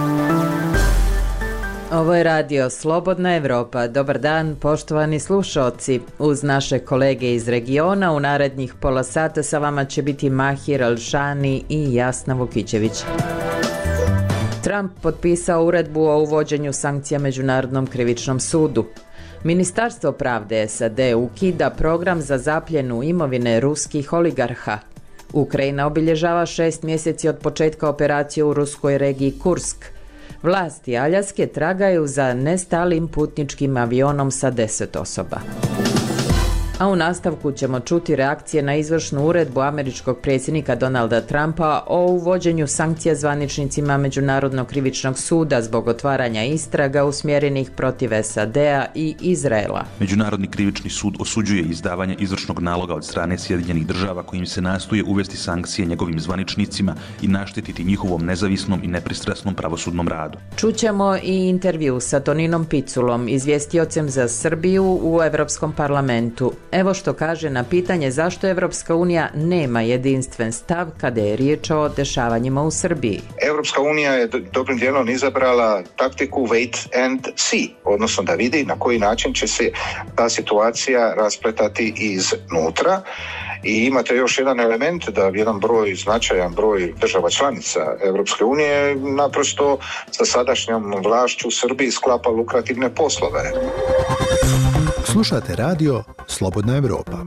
Ovo je radio Slobodna Evropa. Dobar dan, poštovani slušaoci. Uz naše kolege iz regiona u narednih pola sata sa vama će biti Mahir Alšani i Jasna Vukićević. Trump potpisao uredbu o uvođenju sankcija Međunarodnom krivičnom sudu. Ministarstvo pravde SAD ukida program za zapljenu imovine ruskih oligarha. Ukrajina obilježava 6 mjeseci od početka operacije u ruskoj regiji Kursk. Vlasti Aljaske tragaju za nestalim putničkim avionom sa 10 osoba. A u nastavku ćemo čuti reakcije na izvršnu uredbu američkog predsjednika Donalda Trumpa o uvođenju sankcija zvaničnicima Međunarodnog krivičnog suda zbog otvaranja istraga usmjerenih protiv SAD-a i Izraela. Međunarodni krivični sud osuđuje izdavanje izvršnog naloga od strane Sjedinjenih država kojim se nastoje uvesti sankcije njegovim zvaničnicima i naštetiti njihovom nezavisnom i nepristrasnom pravosudnom radu. Čućemo i intervju sa Toninom Piculom, izvjestiocem za Srbiju u Europskom parlamentu. Evo što kaže na pitanje zašto Evropska unija nema jedinstven stav kada je riječ o dešavanjima u Srbiji. Evropska unija je dobrim dijelom izabrala taktiku wait and see, odnosno da vidi na koji način će se ta situacija raspletati iznutra. I imate još jedan element da jedan značajan broj država članica Evropske unije naprosto sa sadašnjom vlašću u Srbiji sklapa lukrativne poslove. Slušate radio Slobodna Evropa.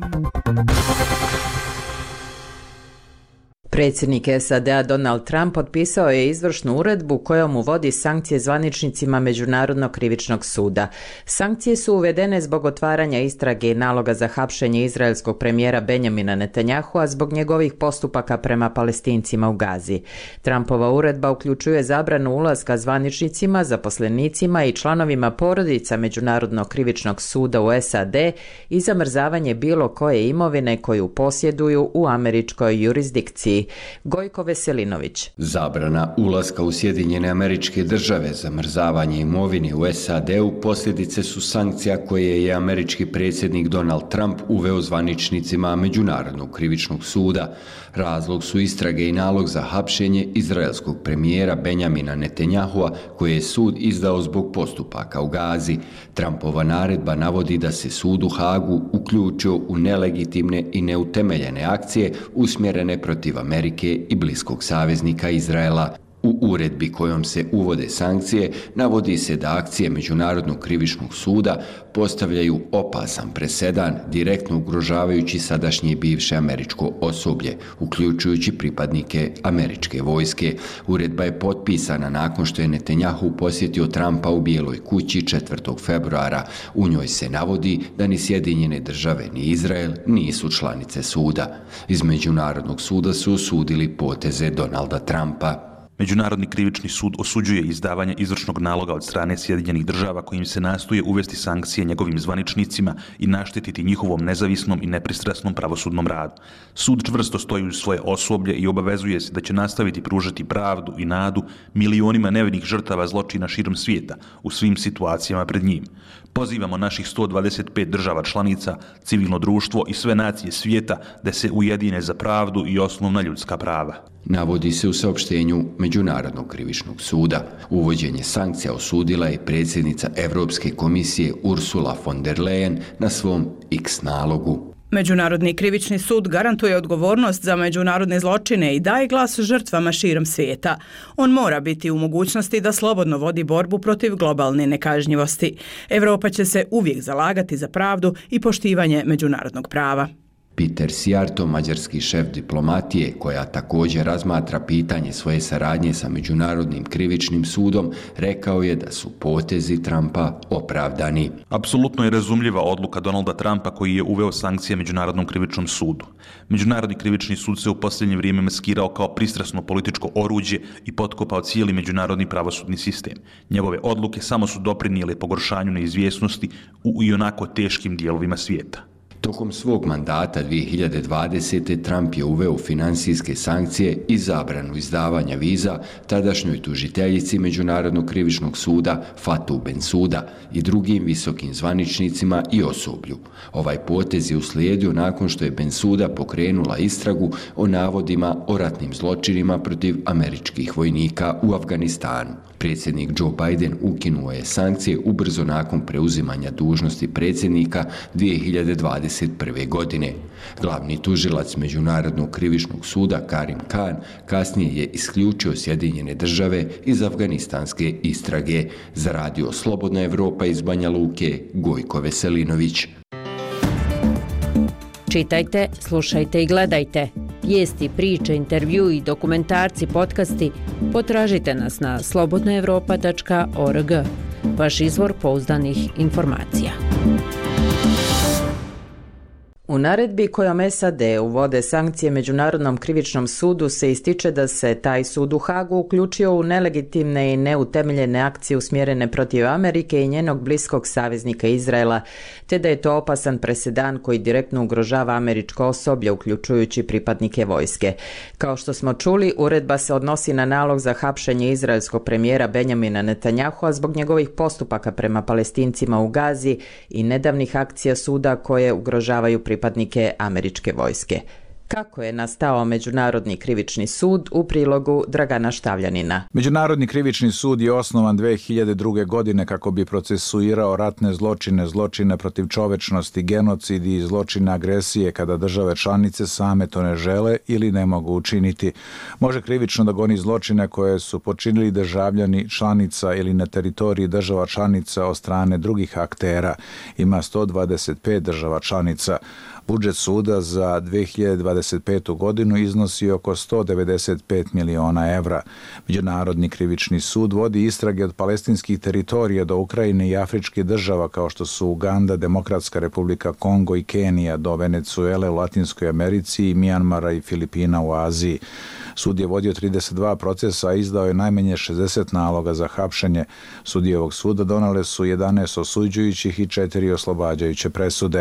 Predsjednik SAD-a Donald Trump potpisao je izvršnu uredbu kojom uvodi sankcije zvaničnicima Međunarodnog krivičnog suda. Sankcije su uvedene zbog otvaranja istrage i naloga za hapšenje izraelskog premijera Benjamina Netanyahua zbog njegovih postupaka prema Palestincima u Gazi. Trumpova uredba uključuje zabranu ulaska zvaničnicima, zaposlenicima i članovima porodica Međunarodnog krivičnog suda u SAD i zamrzavanje bilo koje imovine koju posjeduju u američkoj jurisdikciji. Gojko Veselinović. Zabrana ulaska u Sjedinjene Američke Države, zamrzavanje imovine u SAD-u posljedice su sankcija koje je američki predsjednik Donald Trump uveo zvaničnicima Međunarodnog krivičnog suda. Razlog su istrage i nalog za hapšenje izraelskog premijera Benjamina Netanyahua koje je sud izdao zbog postupaka u Gazi. Trumpova naredba navodi da se sud u Hagu uključio u nelegitimne i neutemeljene akcije usmjerene protiv Amerike i bliskog saveznika Izraela. U uredbi kojom se uvode sankcije navodi se da akcije Međunarodnog krivičnog suda postavljaju opasan presedan direktno ugrožavajući sadašnje i bivše američko osoblje, uključujući pripadnike američke vojske. Uredba je potpisana nakon što je Netanjahu posjetio Trumpa u Bijeloj kući 4. februara. U njoj se navodi da ni Sjedinjene države ni Izrael nisu članice suda. Iz Međunarodnog suda su osudili poteze Donalda Trumpa. Međunarodni krivični sud osuđuje izdavanje izvršnog naloga od strane Sjedinjenih država kojim se nastoje uvesti sankcije njegovim zvaničnicima i naštetiti njihovom nezavisnom i nepristrasnom pravosudnom radu. Sud čvrsto stoji uz svoje osoblje i obavezuje se da će nastaviti pružati pravdu i nadu milionima nevinih žrtava zločina širom svijeta u svim situacijama pred njim. Pozivamo naših 125 država članica, civilno društvo i sve nacije svijeta da se ujedine za pravdu i osnovna ljudska prava. Navodi se u saopštenju Međunarodnog krivičnog suda. Uvođenje sankcija osudila je predsjednica Europske komisije Ursula von der Leyen na svom X nalogu. Međunarodni krivični sud garantuje odgovornost za međunarodne zločine i daje glas žrtvama širom svijeta. On mora biti u mogućnosti da slobodno vodi borbu protiv globalne nekažnjivosti. Europa će se uvijek zalagati za pravdu i poštivanje međunarodnog prava. Peter Sijarto, mađarski šef diplomatije, koja također razmatra pitanje svoje saradnje sa Međunarodnim krivičnim sudom, rekao je da su potezi Trumpa opravdani. Apsolutno je razumljiva odluka Donalda Trumpa koji je uveo sankcije Međunarodnom krivičnom sudu. Međunarodni krivični sud se u posljednje vrijeme maskirao kao pristrasno političko oruđe i potkopao cijeli međunarodni pravosudni sistem. Njegove odluke samo su doprinijele pogoršanju neizvjesnosti u ionako teškim dijelovima svijeta. Tokom svog mandata 2020. Trump je uveo finansijske sankcije i zabranu izdavanja viza tadašnjoj tužiteljici Međunarodnog krivičnog suda Fatou Bensouda i drugim visokim zvaničnicima i osoblju. Ovaj potez je uslijedio nakon što je Bensouda pokrenula istragu o navodima o ratnim zločinima protiv američkih vojnika u Afganistanu. Predsjednik Joe Biden ukinuo je sankcije ubrzo nakon preuzimanja dužnosti predsjednika 2021. godine. Glavni tužilac Međunarodnog krivičnog suda Karim Khan kasnije je isključio Sjedinjene Države iz afganistanske istrage. Za radio Slobodna Evropa iz Banja Luke, Gojko Veselinović. Čitajte, slušajte i gledajte. Vijesti, priče, intervju i dokumentarci, podcasti potražite nas na slobodnaevropa.org. Vaš izvor pouzdanih informacija. U naredbi kojom SAD uvode sankcije Međunarodnom krivičnom sudu se ističe da se taj sud u Hagu uključio u nelegitimne i neutemeljene akcije usmjerene protiv Amerike i njenog bliskog saveznika Izraela, te da je to opasan presedan koji direktno ugrožava američko osoblje, uključujući pripadnike vojske. Kao što smo čuli, uredba se odnosi na nalog za hapšenje izraelskog premijera Benjamina Netanyahua zbog njegovih postupaka prema Palestincima u Gazi i nedavnih akcija suda koje ugrožavaju pripadnike američke vojske. Kako je nastao Međunarodni krivični sud, u prilogu Dragana Štavljanina. Međunarodni krivični sud je osnovan 2002. godine kako bi procesuirao ratne zločine, zločine protiv čovečnosti, genocidi i zločine agresije kada države članice same to ne žele ili ne mogu učiniti. Može krivično da goni zločine koje su počinili državljani članica ili na teritoriji država članica od strane drugih aktera. Ima 125 država članica. Budžet suda za 2025. godinu iznosi oko 195 miliona evra. Međunarodni krivični sud vodi istrage od palestinskih teritorija do Ukrajine i afričkih država kao što su Uganda, Demokratska republika Kongo i Kenija, do Venecuele u Latinskoj Americi i Mijanmara i Filipina u Aziji. Sud je vodio 32 procesa, a izdao je najmanje 60 naloga za hapšenje. Sudije ovog suda donale su 11 osuđujućih i 4 oslobađajuće presude.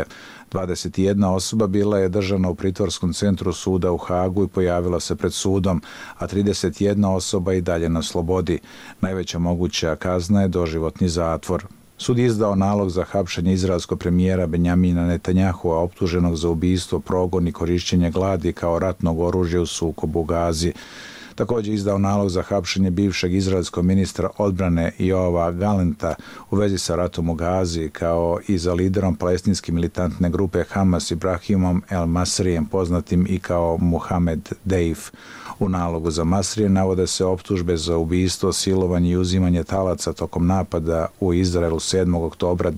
21 osoba bila je držana u pritvorskom centru suda u Hagu i pojavila se pred sudom, a 31 osoba i dalje na slobodi. Najveća moguća kazna je doživotni zatvor. Sud je izdao nalog za hapšenje izraelskog premijera Benjamina Netanyahua, optuženog za ubistvo, progon i korišćenje gladi kao ratnog oružja u sukobu u Gazi. Također izdao nalog za hapšenje bivšeg izraelskog ministra odbrane Joava Galenta u vezi sa ratom u Gazi, kao i za liderom palestinske militantne grupe Hamas Ibrahimom El Masrijem, poznatim i kao Muhamed Deif. U nalogu za Masrije navode se optužbe za ubistvo, silovanje i uzimanje talaca tokom napada u Izraelu 7. oktobra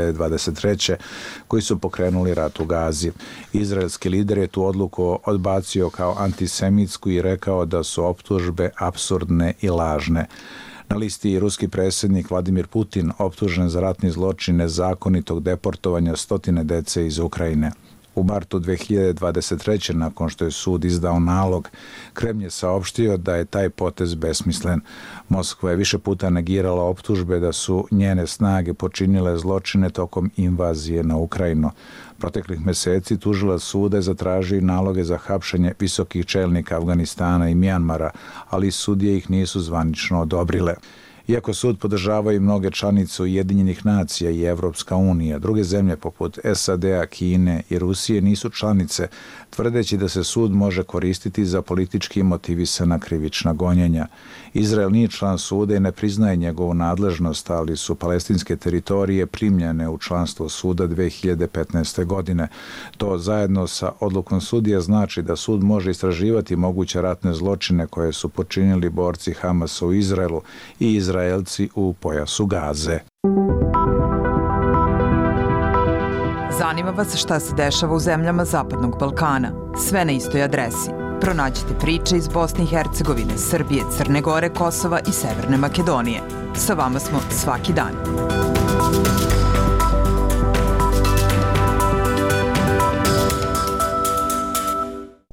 2023. koji su pokrenuli rat u Gazi. Izraelski lider je tu odluku odbacio kao antisemitsku i rekao da su optužbe apsurdne i lažne. Na listi je ruski predsjednik Vladimir Putin, optužen za ratni zločin nezakonitog deportovanja stotine dece iz Ukrajine. U martu 2023. nakon što je sud izdao nalog, Kremlj je saopštio da je taj potez besmislen. Moskva je više puta negirala optužbe da su njene snage počinile zločine tokom invazije na Ukrajinu. Proteklih mjeseci tužilac suda je zatražio naloge za hapšenje visokih čelnika Afganistana i Mijanmara, ali sudije ih nisu zvanično odobrile. Iako sud podržavaju mnoge članice Ujedinjenih nacija i Evropska unija, druge zemlje poput SAD-a, Kine i Rusije nisu članice, tvrdeći da se sud može koristiti za politički motivisana krivična gonjenja. Izrael nije član suda i ne priznaje njegovu nadležnost, ali su palestinske teritorije primljene u članstvo suda 2015. godine. To zajedno sa odlukom sudija znači da sud može istraživati moguće ratne zločine koje su počinili borci Hamasa u Izraelu i Izraelci u pojasu Gaze. Zanima vas šta se dešava u zemljama Zapadnog Balkana? Sve na istoj adresi. Pronađite priče iz Bosne i Hercegovine, Srbije, Crne Gore, Kosova i Severne Makedonije. Sa vama smo svaki dan.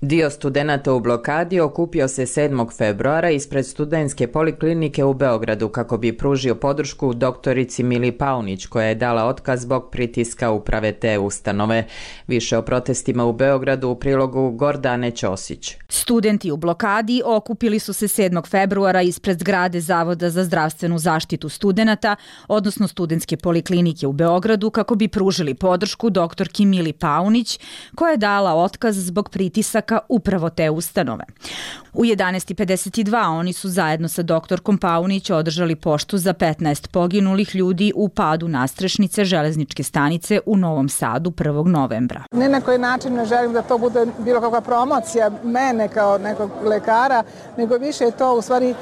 Dio studenata u blokadi okupio se 7. februara ispred studentske poliklinike u Beogradu kako bi pružio podršku doktorici Mili Paunić koja je dala otkaz zbog pritiska uprave te ustanove. Više o protestima u Beogradu u prilogu Gordane Ćosić. Studenti u blokadi okupili su se 7. februara ispred zgrade Zavoda za zdravstvenu zaštitu studenata, odnosno studentske poliklinike u Beogradu kako bi pružili podršku doktorki Mili Paunić koja je dala otkaz zbog pritisaka upravo te ustanove. U 11:52 oni su zajedno sa doktorkom Paunić održali poštu za 15 poginulih ljudi u padu nastrešnice železničke stanice u Novom Sadu 1. novembra. Ne na koji način ne želim da to bude bilo kakva promocija mene kao nekog lekara, nego više je to u stvari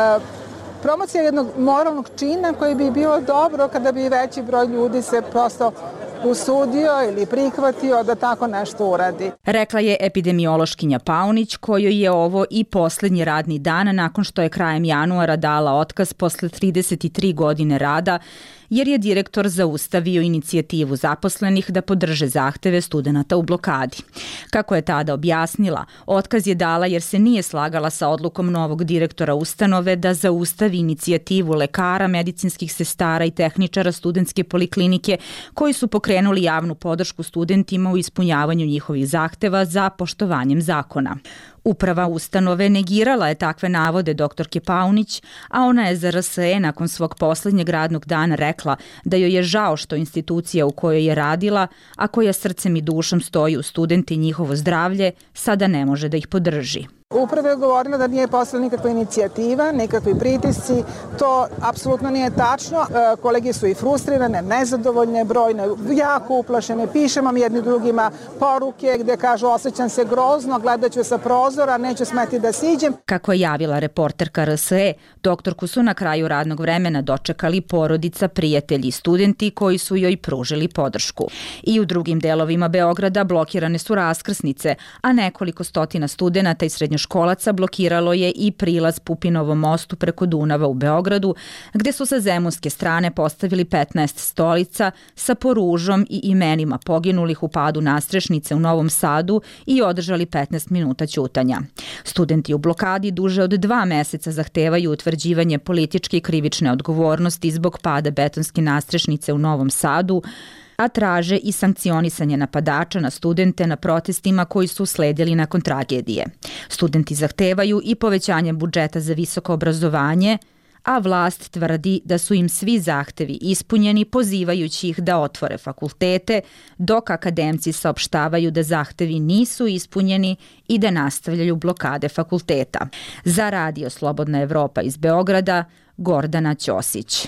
promocija jednog moralnog čina koji bi bilo dobro kada bi veći broj ljudi se prosto usudio ili prihvatio da tako nešto uradi. Rekla je epidemiološkinja Paunić, kojoj je ovo i poslednji radni dan nakon što je krajem januara dala otkaz posle 33 godine rada, jer je direktor zaustavio inicijativu zaposlenih da podrže zahteve studenata u blokadi. Kako je tada objasnila, otkaz je dala jer se nije slagala sa odlukom novog direktora ustanove da zaustavi inicijativu lekara, medicinskih sestara i tehničara studentske poliklinike koji su pokrenuli javnu podršku studentima u ispunjavanju njihovih zahteva za poštovanjem zakona. Uprava ustanove negirala je takve navode doktorke Paunić, a ona je za RSE nakon svog poslednjeg radnog dana rekla da joj je žao što institucija u kojoj je radila, a koja srcem i dušom stoji uz studente i njihovo zdravlje, sada ne može da ih podrži. Uprava je govorila da nije postojala nikakva inicijativa, nikakvi pritisci. To apsolutno nije tačno. Kolege su i frustrirane, nezadovoljne, brojne, jako uplašene. Pišemo mi jedni drugima poruke gde kažu osjećam se grozno, gledat ću sa prozora, neću smeti da siđem. Kako je javila reporterka RSE, doktorku su na kraju radnog vremena dočekali porodica, prijatelji i studenti koji su joj pružili podršku. I u drugim delovima Beograda blokirane su raskrsnice, a nekoliko stotina studenata i srednjoškolaca blokiralo je i prilaz Pupinovom mostu preko Dunava u Beogradu, gde su sa zemunske strane postavili 15 stolica sa poružom i imenima poginulih u padu nastrešnice u Novom Sadu i održali 15 minuta ćutanja. Studenti u blokadi duže od 2 meseca zahtevaju utvrđivanje političke i krivične odgovornosti zbog pada betonske nastrešnice u Novom Sadu, a traže i sankcionisanje napadača na studente na protestima koji su usledili nakon tragedije. Studenti zahtevaju i povećanje budžeta za visoko obrazovanje, a vlast tvrdi da su im svi zahtevi ispunjeni, pozivajući ih da otvore fakultete, dok akademci saopštavaju da zahtevi nisu ispunjeni i da nastavljaju blokade fakulteta. Za Radio Slobodna Evropa iz Beograda, Gordana Ćosić.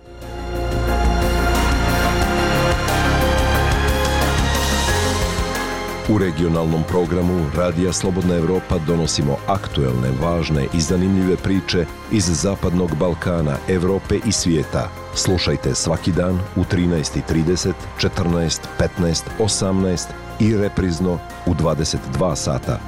U regionalnom programu Radija Slobodna Evropa donosimo aktuelne, važne i zanimljive priče iz Zapadnog Balkana, Evrope i svijeta. Slušajte svaki dan u 13:30, 14, 15, 18 i reprizno u 22 sata.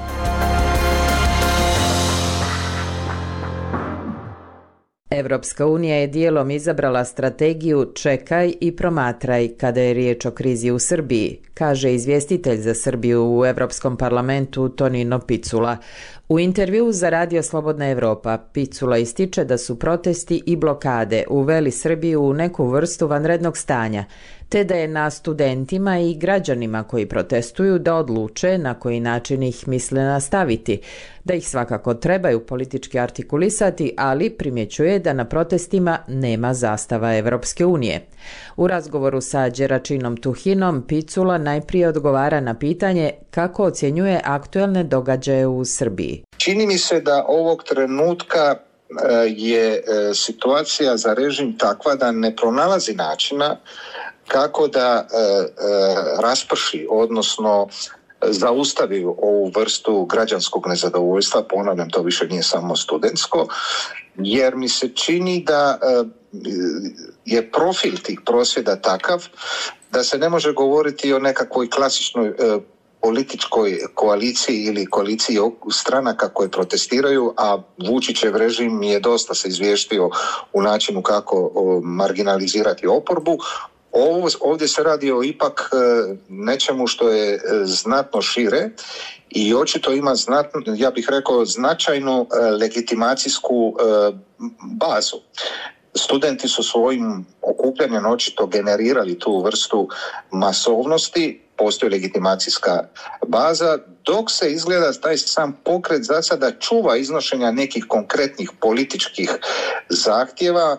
Evropska unija je dijelom izabrala strategiju čekaj i promatraj kada je riječ o krizi u Srbiji, kaže izvjestitelj za Srbiju u Evropskom parlamentu Tonino Picula. U intervjuu za Radio Slobodna Evropa Picula ističe da su protesti i blokade uveli Srbiju u neku vrstu vanrednog stanja, te da je na studentima i građanima koji protestuju da odluče na koji način ih misle nastaviti, da ih svakako trebaju politički artikulisati, ali primjećuje da na protestima nema zastava Evropske unije. U razgovoru sa Đeračinom Tuhinom Picula najprije odgovara na pitanje kako ocjenjuje aktuelne događaje u Srbiji. Čini mi se da ovog trenutka je situacija za režim takva da ne pronalazi načina kako da rasprši, odnosno zaustavi ovu vrstu građanskog nezadovoljstva, ponavljam, to više nije samo studentsko, jer mi se čini da je profil tih prosvjeda takav da se ne može govoriti o nekakvoj klasičnoj političkoj koaliciji ili koaliciji stranaka koje protestiraju, a Vučićev režim je dosta se izvještio u načinu kako marginalizirati oporbu. Ovdje se radi o ipak nečemu što je znatno šire i očito ima ja bih rekao, značajnu legitimacijsku bazu. Studenti su svojim okupljanjem očito generirali tu vrstu masovnosti, postoji legitimacijska baza, dok se izgleda taj sam pokret za sada čuva iznošenja nekih konkretnih političkih zahtjeva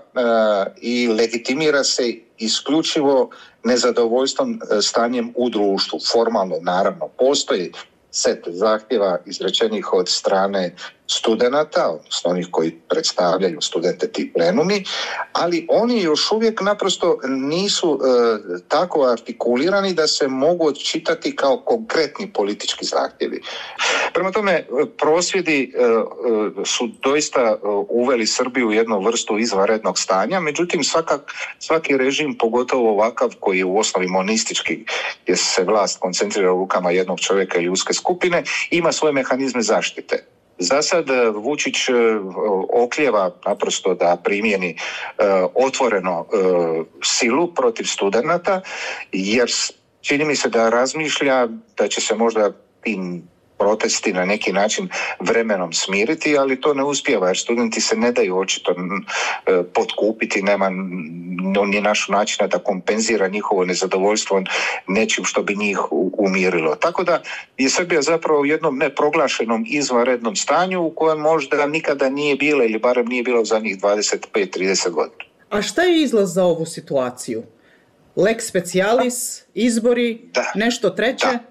i legitimira se isključivo nezadovoljstvom stanjem u društvu. Formalno, naravno, postoji set zahtjeva izrečenih od strane studenata, odnosno onih koji predstavljaju studente ti plenumi, ali oni još uvijek naprosto nisu tako artikulirani da se mogu odčitati kao konkretni politički zahtjevi. Prema tome, prosvjedi su doista uveli Srbiju u jednu vrstu izvanrednog stanja, međutim svaki režim, pogotovo ovakav koji je u osnovi monistički, gdje se vlast koncentrira u rukama jednog čovjeka ili uske skupine, ima svoje mehanizme zaštite. Za sad Vučić oklijeva naprosto da primjeni otvoreno silu protiv studenata, jer čini mi se da razmišlja da će se možda tim protesti na neki način vremenom smiriti, ali to ne uspijeva jer studenti se ne daju očito potkupiti, nema ni našeg načina da kompenzira njihovo nezadovoljstvo nečim što bi njih umirilo. Tako da je Srbija zapravo u jednom neproglašenom izvanrednom stanju u kojem možda nikada nije bila ili barem nije bila u zadnjih 25-30 godina. A šta je izlaz za ovu situaciju? Lex specialis, izbori, nešto treće? Da.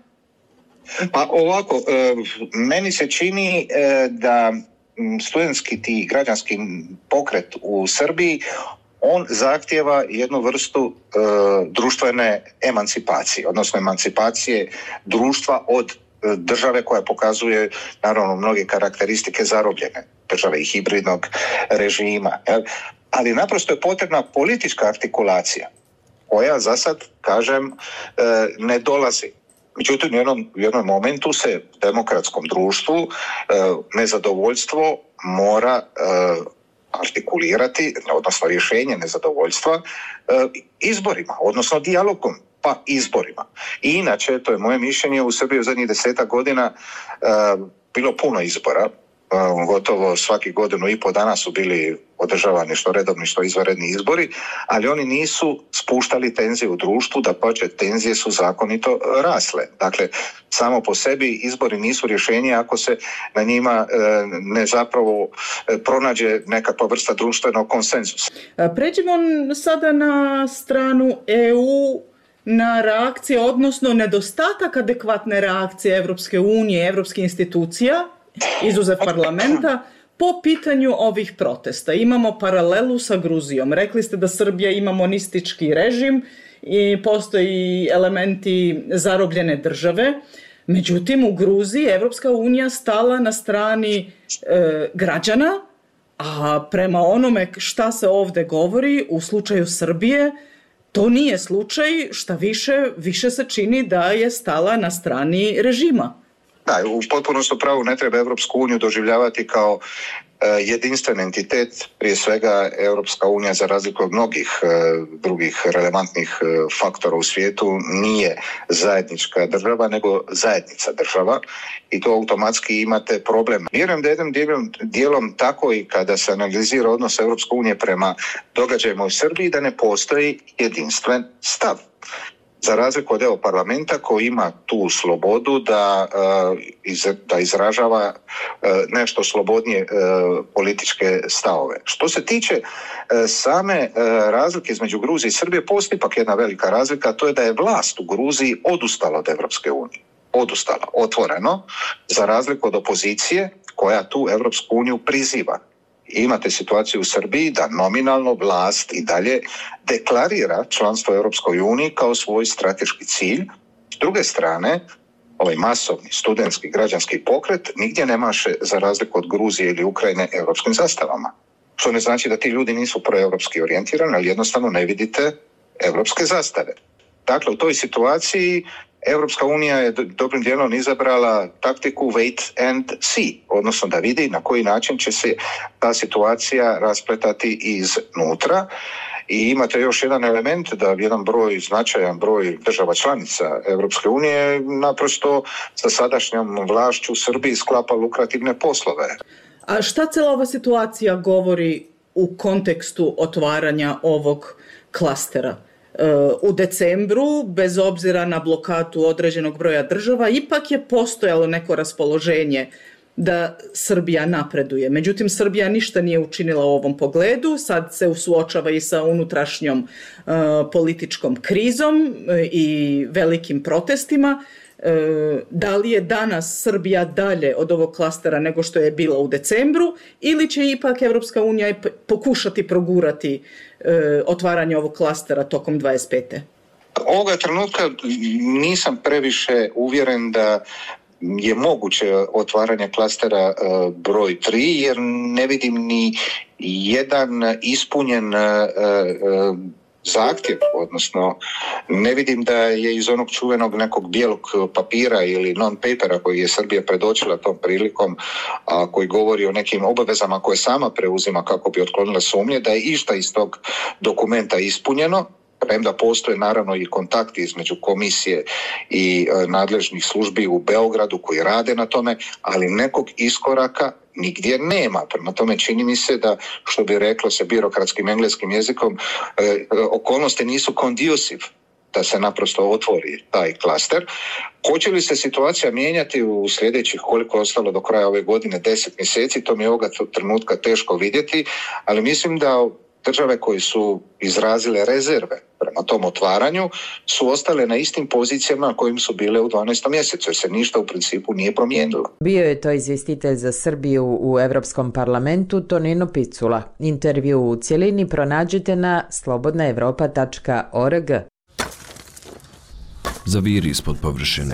Pa ovako, meni se čini da studentski ti građanski pokret u Srbiji, on zahtijeva jednu vrstu društvene emancipacije, odnosno emancipacije društva od države koja pokazuje naravno mnoge karakteristike zarobljene države i hibridnog režima. Ali naprosto je potrebna politička artikulacija koja za sad, kažem, ne dolazi. Međutim, u jednom momentu se u demokratskom društvu nezadovoljstvo mora artikulirati, odnosno rješenje nezadovoljstva izborima, odnosno dijalogom, pa izborima. I inače, to je moje mišljenje, u Srbiji u zadnjih 10 godina bilo puno izbora. Gotovo svaki godinu i po dana su bili održavani što redovni što izvanredni izbori, ali oni nisu spuštali tenzije u društvu, dapače tenzije su zakonito rasle. Dakle, samo po sebi izbori nisu rješenje ako se na njima ne zapravo pronađe nekakva vrsta društvenog konsenzusa. Pređimo sada na stranu EU, na reakcije, odnosno nedostatak adekvatne reakcije Evropske unije, evropskih institucija, izuzev parlamenta, po pitanju ovih protesta. Imamo paralelu sa Gruzijom. Rekli ste da Srbija ima monistički režim i postoji elementi zarobljene države. Međutim, u Gruziji Evropska unija stala na strani građana, a prema onome šta se ovdje govori, u slučaju Srbije, to nije slučaj, šta više se čini da je stala na strani režima. Da, u potpunosti pravu ne treba Evropsku uniju doživljavati kao jedinstven entitet, prije svega Europska unija za razliku od mnogih drugih relevantnih faktora u svijetu nije zajednička država nego zajednica država i to automatski imate problem. Vjerujem da jednim dijelom tako i kada se analizira odnos Europske unije prema događajima u Srbiji da ne postoji jedinstven stav. Za razliku od parlamenta koji ima tu slobodu da izražava nešto slobodnije političke stavove. Što se tiče same razlike između Gruzije i Srbije, postoji ipak jedna velika razlika, a to je da je vlast u Gruziji odustala od Evropske unije. Odustala, otvoreno, za razliku od opozicije koja tu Evropsku uniju priziva. Imate situaciju u Srbiji da nominalno vlast i dalje deklarira članstvo Europskoj uniji kao svoj strateški cilj. S druge strane, ovaj masovni studentski građanski pokret nigdje ne maše, za razliku od Gruzije ili Ukrajine, europskim zastavama. Što ne znači da ti ljudi nisu proevropski orijentirani, ali jednostavno ne vidite europske zastave. Dakle, u toj situaciji Europska unija je dobrim dijelom izabrala taktiku wait and see, odnosno da vidi na koji način će se ta situacija raspletati iznutra I imate još jedan element da jedan značajan broj država članica Europske unije naprosto sa sadašnjom vlašću u Srbiji sklapa lukrativne poslove. A šta cijela ova situacija govori u kontekstu otvaranja ovog klastera? U decembru, bez obzira na blokadu određenog broja država, ipak je postojalo neko raspoloženje da Srbija napreduje. Međutim, Srbija ništa nije učinila u ovom pogledu, sad se suočava i sa unutrašnjom političkom krizom i velikim protestima. Da li je danas Srbija dalje od ovog klastera nego što je bila u decembru ili će ipak Evropska unija pokušati progurati otvaranje ovog klastera tokom 25. Ovoga trenutka nisam previše uvjeren da je moguće otvaranje klastera broj 3 jer ne vidim ni jedan ispunjen zahtjev, odnosno ne vidim da je iz onog čuvenog nekog bijelog papira ili non-papera koji je Srbija predočila tom prilikom, a koji govori o nekim obavezama koje sama preuzima kako bi otklonila sumnje, da je išta iz tog dokumenta ispunjeno, premda postoje naravno i kontakti između komisije i nadležnih službi u Beogradu koji rade na tome, ali nekog iskoraka nigdje nema. Prema tome čini mi se da, što bi reklo se birokratskim engleskim jezikom, okolnosti nisu conducive da se naprosto otvori taj klaster. Hoće li se situacija mijenjati u sljedećih, koliko je ostalo do kraja ove godine, 10 mjeseci, to mi je ovoga trenutka teško vidjeti, ali mislim da države koje su izrazile rezerve prema tom otvaranju su ostale na istim pozicijama na kojim su bile u 12. mjesecu, jer se ništa u principu nije promijenilo. Bio je to izvjestitelj za Srbiju u Europskom parlamentu Tonino Picula. Intervju u cjelini pronađite na slobodnaevropa.org. Zaviri ispod površine.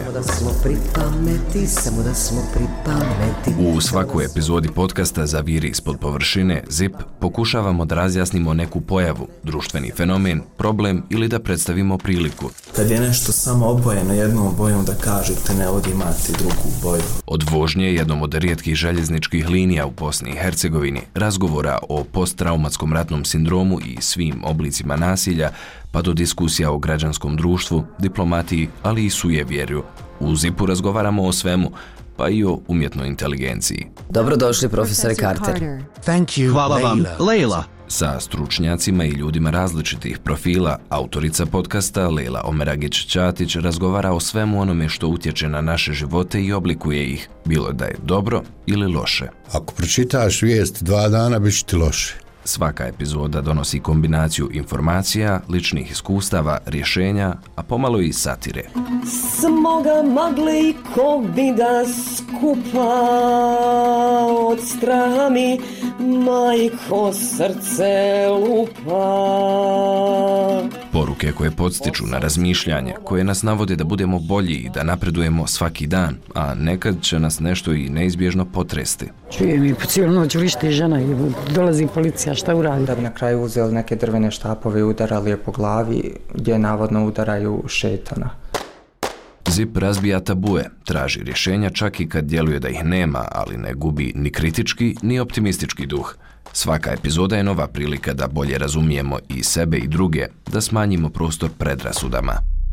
U svakoj epizodi podcasta Zaviri ispod površine ZIP pokušavamo da razjasnimo neku pojavu, društveni fenomen, problem ili da predstavimo priliku. Kad je nešto samo obojeno jednom bojom, da kažete ne ovdje imate drugu boju. Od vožnje jednom od rijetkih željezničkih linija u Bosni i Hercegovini, razgovora o posttraumatskom ratnom sindromu i svim oblicima nasilja, pa do diskusija o građanskom društvu, diplomatiji, ali i sujevjerju. U ZIP-u razgovaramo o svemu, pa i o umjetnoj inteligenciji. Dobrodošli, profesore Carter. Thank you, hvala vam, Leila. Sa stručnjacima i ljudima različitih profila, autorica podcasta Leila Omeragić-Ćatić razgovara o svemu onome što utječe na naše živote i oblikuje ih, bilo da je dobro ili loše. Ako pročitaš vijest 2 dana, bit će ti loše. Svaka epizoda donosi kombinaciju informacija, ličnih iskustava, rješenja, a pomalo i satire. Smo ga mogli ko vida skupa od straha mi majko srce lupa. Poruke koje podstiču na razmišljanje, koje nas navode da budemo bolji i da napredujemo svaki dan, a nekad će nas nešto i neizbježno potresti. Čujem i po cijelu noć vrišti žena i dolazi policija, šta uradi? Da bi na kraju uzeli neke drvene štapove i udarali je po glavi, gdje navodno udaraju šetana. ZIP razbija tabue, traži rješenja čak i kad djeluje da ih nema, ali ne gubi ni kritički ni optimistički duh. Svaka epizoda je nova prilika da bolje razumijemo i sebe i druge, da smanjimo prostor predrasudama.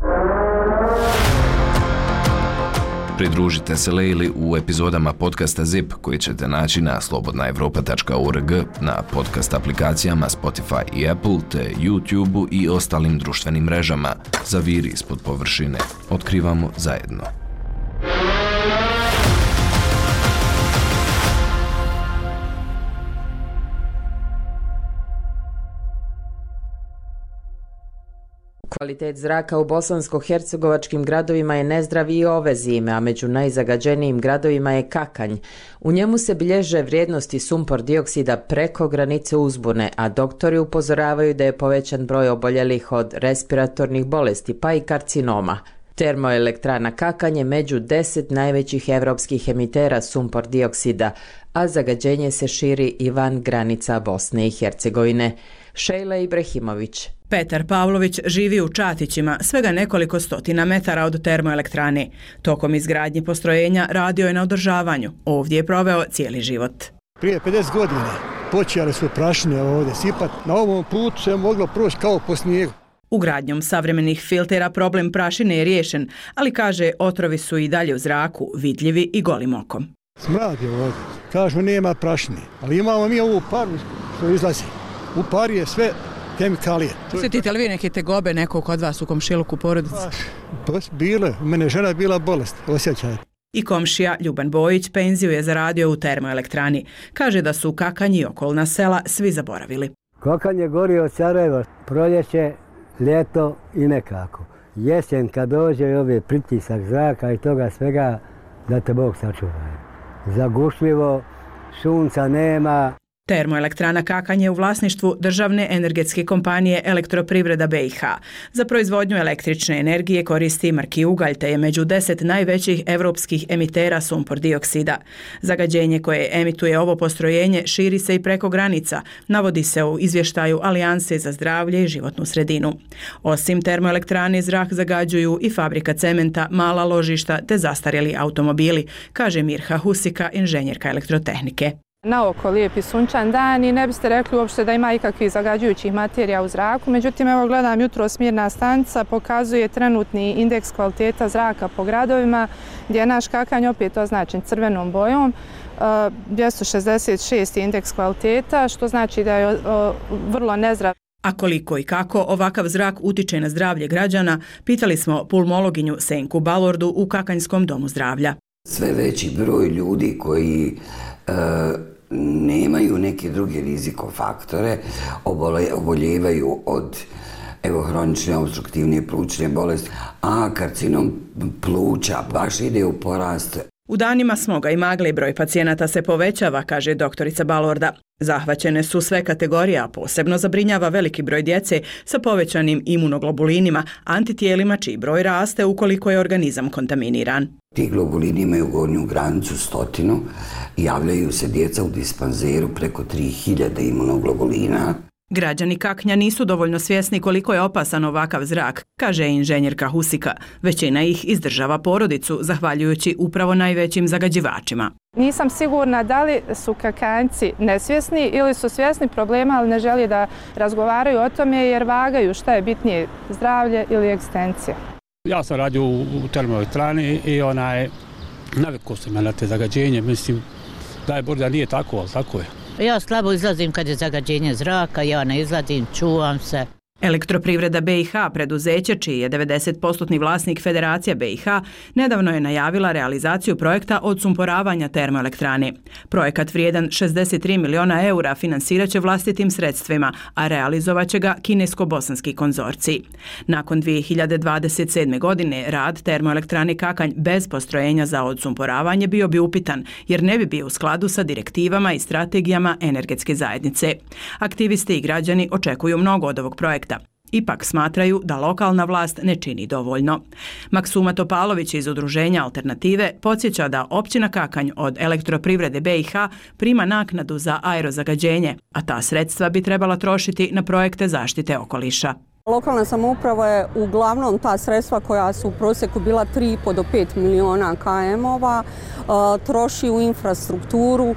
Pridružite se Leili u epizodama podcasta ZIP koji ćete naći na slobodnaevropa.org, na podcast aplikacijama Spotify i Apple, te YouTube i ostalim društvenim mrežama. Zaviri ispod površine. Otkrivamo zajedno. Kvalitet zraka u bosansko-hercegovačkim gradovima je nezdravi i ove zime, a među najzagađenijim gradovima je Kakanj. U njemu se bilježe vrijednosti sumpor dioksida preko granice uzbune, a doktori upozoravaju da je povećan broj oboljelih od respiratornih bolesti, pa i karcinoma. Termoelektrana Kakanj je među 10 najvećih evropskih emitera sumpor dioksida, a zagađenje se širi i van granica Bosne i Hercegovine. Šejla Ibrahimović. Petar Pavlović živi u Čatićima, svega nekoliko stotina metara od termoelektrane. Tokom izgradnje postrojenja radio je na održavanju. Ovdje je proveo cijeli život. Prije 50 godina počeli su prašine ovdje sipati. Na ovom putu se moglo proći kao po snijegu. Ugradnjom savremenih filtera problem prašine je riješen, ali kaže otrovi su i dalje u zraku, vidljivi i golim okom. Smrad je ovdje. Kažu nema prašine, ali imamo mi ovu paru što izlazi. U pari je sve kemikalije. Osjetite li vi neke tegobe nekog od vas u komšiluku porodici? Bile, mene žena je bila bolest, osjećajte. I komšija Ljuban Bojić penziju je zaradio u termoelektrani. Kaže da su Kakanj i okolna sela svi zaboravili. Kakanj je gorio od Sarajeva, proljeće, ljeto i nekako. Jesen kad dođe i ove pritisak zraka i toga svega, da te Bog sačuva. Zagušljivo, sunca nema. Termoelektrana Kakanj je u vlasništvu državne energetske kompanije Elektroprivreda BiH. Za proizvodnju električne energije koristi marki ugalj, te je među 10 najvećih evropskih emitera sumpor dioksida. Zagađenje koje emituje ovo postrojenje širi se i preko granica, navodi se u izvještaju Alijanse za zdravlje i životnu sredinu. Osim termoelektrane, zrak zagađuju i fabrika cementa, mala ložišta te zastarjeli automobili, kaže Mirha Husika, inženjerka elektrotehnike. Naoko lijepi sunčan dan i ne biste rekli uopšte da ima ikakvih zagađujućih materija u zraku. Međutim, evo gledam jutros mjerna stanica, pokazuje trenutni indeks kvaliteta zraka po gradovima, gdje je naš Kakanj opet označen crvenom bojom. 266 je indeks kvaliteta, što znači da je vrlo nezdrav. A koliko i kako ovakav zrak utiče na zdravlje građana, pitali smo pulmologinju Senku Balordu u Kakanjskom domu zdravlja. Sve veći broj ljudi koji nemaju neke druge rizikofaktore, oboljevaju od hronične obstruktivne plućne bolesti, a karcinom pluća baš ide u porast. U danima smoga i magle broj pacijenata se povećava, kaže doktorica Balorda. Zahvaćene su sve kategorije, a posebno zabrinjava veliki broj djece sa povećanim imunoglobulinima, antitijelima čiji broj raste ukoliko je organizam kontaminiran. Ti globulini imaju gornju granicu 100 i javljaju se djeca u dispanzeru preko 3000 imunoglobulina. Građani Kaknja nisu dovoljno svjesni koliko je opasan ovakav zrak, kaže inženjerka Husika. Većina ih izdržava porodicu, zahvaljujući upravo najvećim zagađivačima. Nisam sigurna da li su Kakanjci nesvjesni ili su svjesni problema, ali ne žele da razgovaraju o tome jer vagaju šta je bitnije, zdravlje ili egzistencija. Ja sam radio u termoelektrani i navikao sam na te zagađenje, mislim daj Bog da nije tako, ali tako je. Ja slabo izlazim kad je zagađenje zraka, ja ne izlazim, čuvam se. Elektroprivreda BiH, preduzeće čiji je 90% vlasnik Federacija BiH, nedavno je najavila realizaciju projekta odsumporavanja termoelektrane. Projekat vrijedan 63 miliona eura finansirat će vlastitim sredstvima, a realizovat će ga kinesko-bosanski konzorcij. Nakon 2027. godine rad termoelektrane Kakanj bez postrojenja za odsumporavanje bio bi upitan, jer ne bi bio u skladu sa direktivama i strategijama energetske zajednice. Aktivisti i građani očekuju mnogo od ovog projekta. Ipak smatraju da lokalna vlast ne čini dovoljno. Maksuma Topalović iz udruženja Alternative podsjeća da općina Kakanj od Elektroprivrede BiH prima naknadu za aerozagađenje, a ta sredstva bi trebala trošiti na projekte zaštite okoliša. Lokalna samouprava je uglavnom ta sredstva koja su u prosjeku bila 3,5 do 5 miliona km-ova troši u infrastrukturu,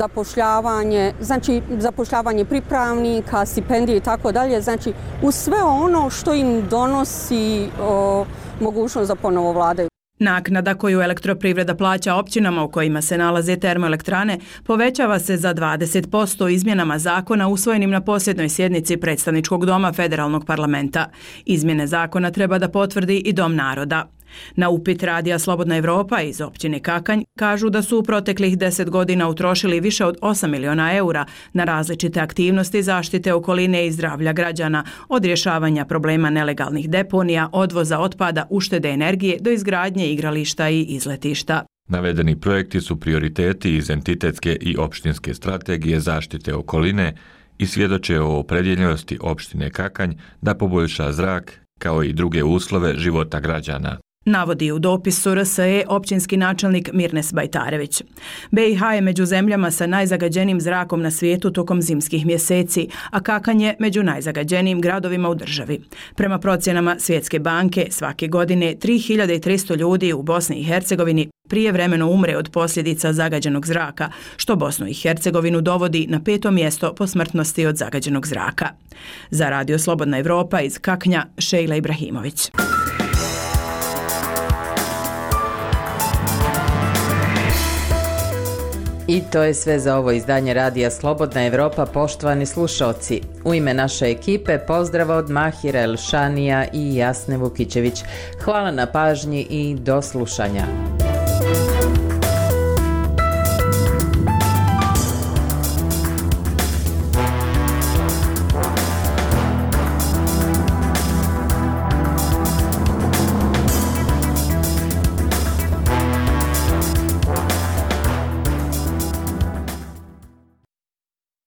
zapošljavanje pripravnika, stipendije i tako dalje, znači u sve ono što im donosi mogućnost da ponovo vladaju. Naknada koju Elektroprivreda plaća općinama u kojima se nalaze termoelektrane povećava se za 20% izmjenama zakona usvojenim na posljednjoj sjednici Predstavničkog doma Federalnog parlamenta. Izmjene zakona treba da potvrdi i Dom naroda. Na upit radija Slobodna Evropa iz općine Kakanj kažu da su u proteklih 10 godina utrošili više od 8 miliona eura na različite aktivnosti zaštite okoline i zdravlja građana, od rješavanja problema nelegalnih deponija, odvoza otpada, uštede energije do izgradnje igrališta i izletišta. Navedeni projekti su prioriteti iz entitetske i opštinske strategije zaštite okoline i svjedoče o opredjeljenosti opštine Kakanj da poboljša zrak kao i druge uslove života građana. navodi u dopisu RSE općinski načelnik Mirnes Bajtarević. BiH je među zemljama sa najzagađenijim zrakom na svijetu tokom zimskih mjeseci, a Kakanj je među najzagađenijim gradovima u državi. Prema procjenama Svjetske banke, svake godine 3300 ljudi u Bosni i Hercegovini prijevremeno umre od posljedica zagađenog zraka, što Bosnu i Hercegovinu dovodi na 5. mjesto po smrtnosti od zagađenog zraka. Za Radio Slobodna Evropa iz Kaknja, Šejla Ibrahimović. I to je sve za ovo izdanje Radija Slobodna Evropa, poštovani slušalci. U ime naše ekipe pozdrav od Mahira Elšanija i Jasne Vukićević. Hvala na pažnji i do slušanja.